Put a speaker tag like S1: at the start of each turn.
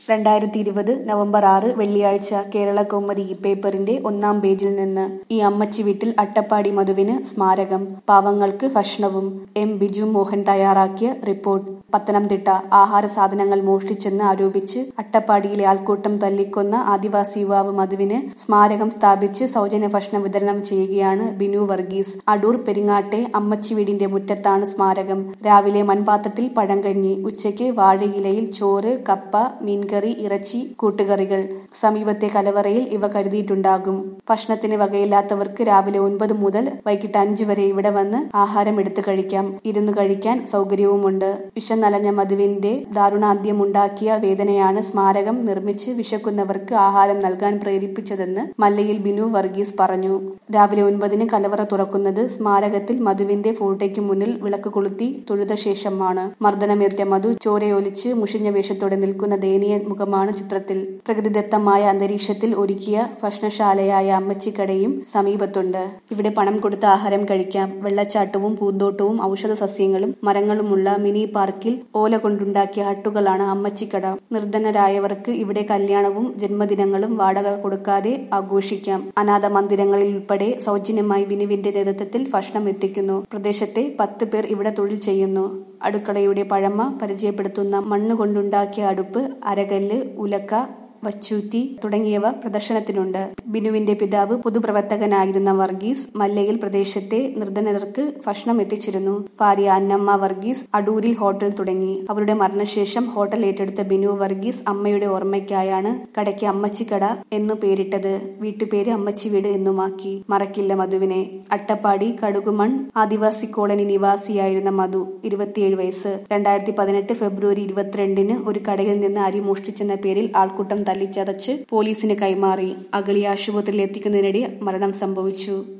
S1: 2020 November 6 വെള്ളിയാഴ്ച കേരളകൗമുദി പേപ്പറിന്റെ ഒന്നാം പേജിൽ നിന്ന് ഈ അമ്മച്ചി വീട്ടിൽ അട്ടപ്പാടി മധുവിന് സ്മാരകം പാവങ്ങൾക്ക് ഭക്ഷണവും. എം ബിജു മോഹൻ തയ്യാറാക്കിയ റിപ്പോർട്ട്. പത്തനംതിട്ട ആഹാര സാധനങ്ങൾ മോഷ്ടിച്ചെന്ന് ആരോപിച്ച് അട്ടപ്പാടിയിലെ ആൾക്കൂട്ടം തല്ലിക്കൊന്ന ആദിവാസി യുവാവ് മധുവിന് സ്മാരകം സ്ഥാപിച്ച് സൗജന്യ ഭക്ഷണം വിതരണം ചെയ്യുകയാണ് ബിനു വർഗീസ്. അടൂർ പെരിങ്ങാട്ടെ അമ്മച്ചി വീടിന്റെ മുറ്റത്താണ് സ്മാരകം. രാവിലെ മൺപാത്രത്തിൽ പഴങ്കഞ്ഞി, ഉച്ചയ്ക്ക് വാഴയിലയിൽ ചോറ്, കപ്പ, മീൻകറി, ഇറച്ചി, കൂട്ടുകറികൾ. സമീപത്തെ കലവറയിൽ ഇവ കരുതിയിട്ടുണ്ടാകും. ഭക്ഷണത്തിന് വകയില്ലാത്തവർക്ക് രാവിലെ 9 മുതൽ വൈകിട്ട് 5 വരെ ഇവിടെ വന്ന് ആഹാരം എടുത്തു കഴിക്കാം. ഇരുന്നു കഴിക്കാൻ സൗകര്യവുമുണ്ട്. വിശന്നലഞ്ഞ മധുവിന്റെ ദാരുണാന്ത്യമുണ്ടാക്കിയ വേദനയാണ് സ്മാരകം നിർമ്മിച്ച് വിശക്കുന്നവർക്ക് ആഹാരം നൽകാൻ പ്രേരിപ്പിച്ചതെന്ന് മല്ലയിൽ ബിനു വർഗീസ് പറഞ്ഞു. രാവിലെ 9-ന് കലവറ തുറക്കുന്നത് സ്മാരകത്തിൽ മധുവിന്റെ ഫോട്ടോയ്ക്ക് മുന്നിൽ വിളക്ക് കൊളുത്തി തൊഴുത ശേഷമാണ്. മർദ്ദനമേറ്റ മധു ചോരയൊലിച്ച് മുഷിഞ്ഞ വേഷത്തോടെ നിൽക്കുന്ന ദയനീയ മുഖമാണ് ചിത്രത്തിൽ. പ്രകൃതിദത്തമായ അന്തരീക്ഷത്തിൽ ഒരുക്കിയ ഭക്ഷണശാലയായ അമ്മച്ചിക്കടയും സമീപത്തുണ്ട്. ഇവിടെ പണം കൊടുത്ത് ആഹാരം കഴിക്കാം. വെള്ളച്ചാട്ടവും പൂന്തോട്ടവും ഔഷധ സസ്യങ്ങളും മരങ്ങളുമുള്ള മിനി പാർക്കിൽ ഓല കൊണ്ടുണ്ടാക്കിയ ഹട്ടുകളാണ് അമ്മച്ചിക്കട. നിർധനരായവർക്ക് ഇവിടെ കല്യാണവും ജന്മദിനങ്ങളും വാടക കൊടുക്കാതെ ആഘോഷിക്കാം. അനാഥ മന്ദിരങ്ങളിൽ ഉൾപ്പെടെ സൗജന്യമായി ബിനുവിന്റെ നേതൃത്വത്തിൽ ഭക്ഷണം എത്തിക്കുന്നു. പ്രദേശത്തെ 10 പേർ ഇവിടെ തൊഴിൽ ചെയ്യുന്നു. അടുക്കളയുടെ പഴമ പരിചയപ്പെടുത്തുന്ന മണ്ണുകൊണ്ടുണ്ടാക്കിയ അടുപ്പ്, അരകല്ല്, ഉലക്ക, വച്ചൂറ്റി തുടങ്ങിയവ പ്രദർശനത്തിനുണ്ട്. ബിനുവിന്റെ പിതാവ് പൊതുപ്രവർത്തകനായിരുന്ന വർഗീസ് മല്ലയിൽ പ്രദേശത്തെ നിർധനർക്ക് ഭക്ഷണം എത്തിച്ചിരുന്നു. ഭാര്യ അന്നമ്മ വർഗീസ് അടൂരിൽ ഹോട്ടൽ തുടങ്ങി. അവരുടെ മരണശേഷം ഹോട്ടൽ ഏറ്റെടുത്ത ബിനു വർഗീസ് അമ്മയുടെ ഓർമ്മയ്ക്കായാണ് കടയ്ക്ക് അമ്മച്ചിക്കട എന്നു പേരിട്ടത്. വീട്ടുപേര് അമ്മച്ചി വീട് എന്നുമാക്കി. മറക്കില്ല മധുവിനെ. അട്ടപ്പാടി കടുകുമൺ ആദിവാസി കോളനി നിവാസിയായിരുന്ന മധു, 27 വയസ്സ്. 2018 ഫെബ്രുവരി 22-ന് ഒരു കടയിൽ നിന്ന് അരി മോഷ്ടിച്ചെന്ന പേരിൽ ആൾക്കൂട്ടം തല്ലിച്ചതച്ച് പോലീസിന് കൈമാറി. അഗളി ആശുപത്രിയിൽ എത്തിക്കുന്നതിനിടെ മരണം സംഭവിച്ചു.